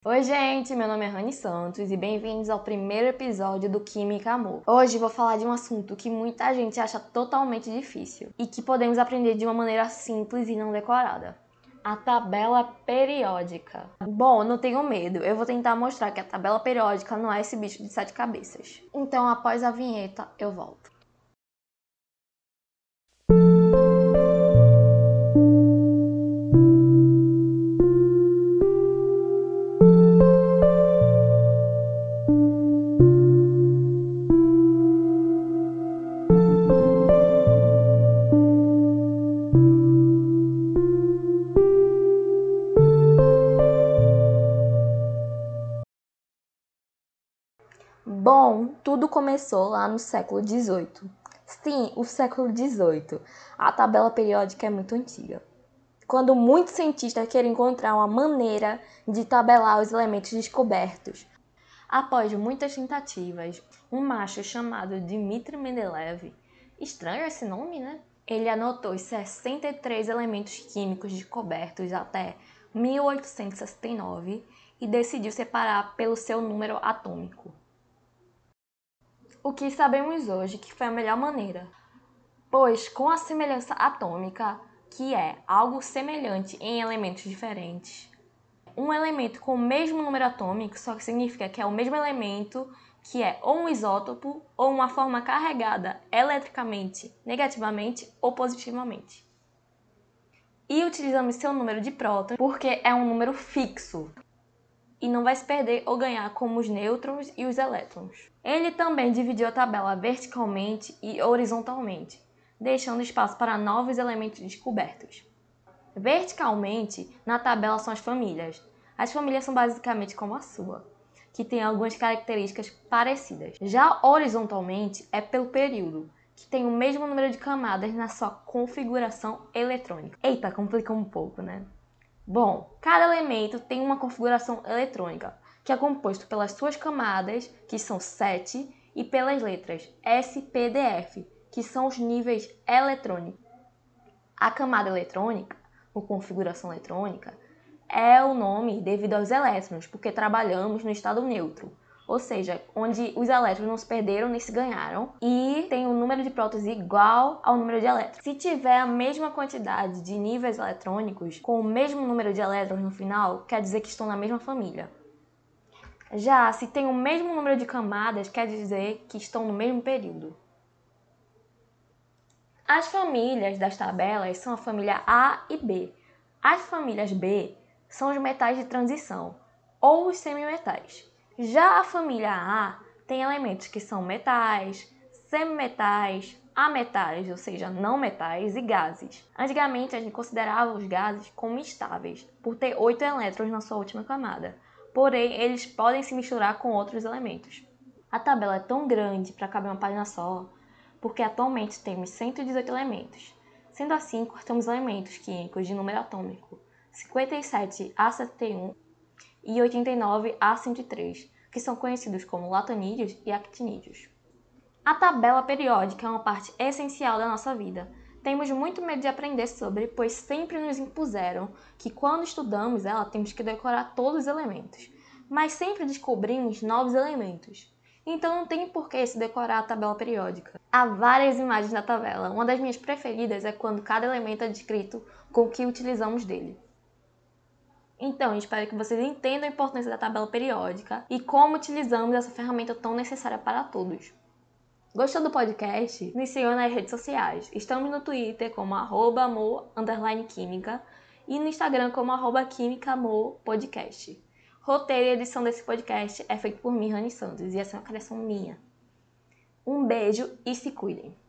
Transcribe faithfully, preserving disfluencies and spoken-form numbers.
Oi gente, meu nome é Rani Santos e bem-vindos ao primeiro episódio do Química Amor. Hoje vou falar de um assunto que muita gente acha totalmente difícil e que podemos aprender de uma maneira simples e não decorada. A tabela periódica. Bom, não tenho medo, eu vou tentar mostrar que a tabela periódica não é esse bicho de sete cabeças. Então, após a vinheta, eu volto. Bom, tudo começou lá no século dezoito. Sim, o século dezoito. A tabela periódica é muito antiga. Quando muitos cientistas querem encontrar uma maneira de tabelar os elementos descobertos. Após muitas tentativas, um macho chamado Dmitri Mendeleev, estranho esse nome, né? Ele anotou os sessenta e três elementos químicos descobertos até mil oitocentos e sessenta e nove e decidiu separar pelo seu número atômico. O que sabemos hoje que foi a melhor maneira, pois com a semelhança atômica, que é algo semelhante em elementos diferentes, um elemento com o mesmo número atômico só que significa que é o mesmo elemento, que é ou um isótopo ou uma forma carregada eletricamente, negativamente ou positivamente. E utilizamos seu número de prótons porque é um número fixo e não vai se perder ou ganhar como os nêutrons e os elétrons. Ele também dividiu a tabela verticalmente e horizontalmente, deixando espaço para novos elementos descobertos. Verticalmente, na tabela são as famílias. As famílias são basicamente como a sua, que tem algumas características parecidas. Já horizontalmente é pelo período, que tem o mesmo número de camadas na sua configuração eletrônica. Eita, complica um pouco, né? Bom, cada elemento tem uma configuração eletrônica, que é composto pelas suas camadas, que são sete, e pelas letras S, P, D, F, que são os níveis eletrônicos. A camada eletrônica, ou configuração eletrônica, é o nome devido aos elétrons, porque trabalhamos no estado neutro, ou seja, onde os elétrons não se perderam nem se ganharam, e tem o número de prótons igual ao número de elétrons. Se tiver a mesma quantidade de níveis eletrônicos, com o mesmo número de elétrons no final, quer dizer que estão na mesma família. Já se tem o mesmo número de camadas, quer dizer que estão no mesmo período. As famílias das tabelas são a família A e B. As famílias B são os metais de transição, ou os semimetais. Já a família A tem elementos que são metais, semimetais, ametais, ou seja, não metais, e gases. Antigamente, a gente considerava os gases como estáveis, por ter oito elétrons na sua última camada. Porém, eles podem se misturar com outros elementos. A tabela é tão grande para caber uma página só, porque atualmente temos cento e dezoito elementos. Sendo assim, cortamos elementos químicos de número atômico cinquenta e sete a setenta e um e oitenta e nove a cento e três, que são conhecidos como latanídeos e actinídeos. A tabela periódica é uma parte essencial da nossa vida. Temos muito medo de aprender sobre, pois sempre nos impuseram que quando estudamos ela temos que decorar todos os elementos, mas sempre descobrimos novos elementos. Então não tem por que se decorar a tabela periódica. Há várias imagens na tabela. Uma das minhas preferidas é quando cada elemento é descrito com o que utilizamos dele. Então, espero que vocês entendam a importância da tabela periódica e como utilizamos essa ferramenta tão necessária para todos. Gostou do podcast? Nos sigam nas redes sociais. Estamos no Twitter como arroba amor underline química e no Instagram como arroba química amor podcast. Roteiro e edição desse podcast é feito por mim, Rani Santos, e essa é uma criação minha. Um beijo e se cuidem!